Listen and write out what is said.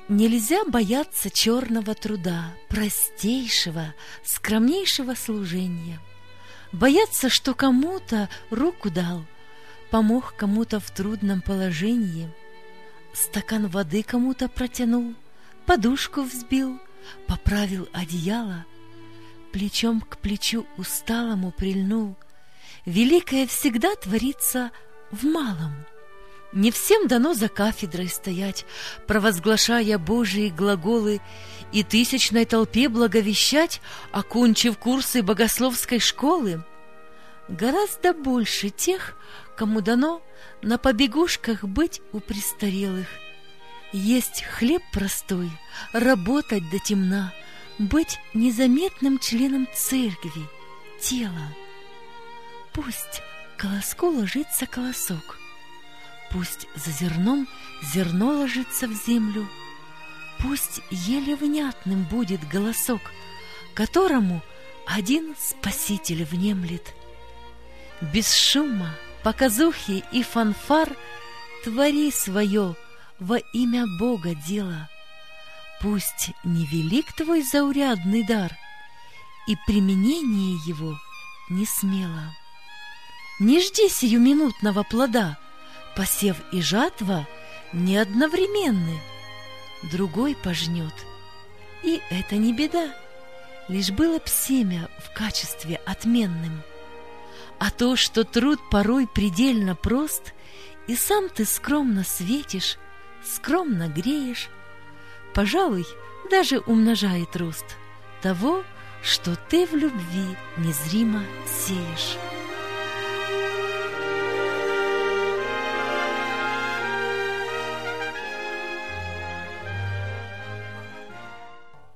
Нельзя бояться черного труда, простейшего, скромнейшего служения. Бояться, что кому-то руку дал, помог кому-то в трудном положении, стакан воды кому-то протянул, подушку взбил, поправил одеяло, плечом к плечу усталому прильнул. Великое всегда творится в малом. Не всем дано за кафедрой стоять, провозглашая Божии глаголы, и тысячной толпе благовещать, окончив курсы богословской школы. Гораздо больше тех, кому дано на побегушках быть у престарелых, есть хлеб простой, работать до темна, быть незаметным членом церкви, тела. Пусть колоску ложится колосок, пусть за зерном зерно ложится в землю, пусть еле внятным будет голосок, которому один Спаситель внемлет. Без шума, показухи и фанфар твори свое во имя Бога дело. Пусть невелик твой заурядный дар, и применение его не смело. Не жди сиюминутного плода, посев и жатва не одновременны. Другой пожнет, и это не беда, лишь было б семя в качестве отменным. А то, что труд порой предельно прост, и сам ты скромно светишь, скромно греешь, пожалуй, даже умножает рост того, что ты в любви незримо сеешь.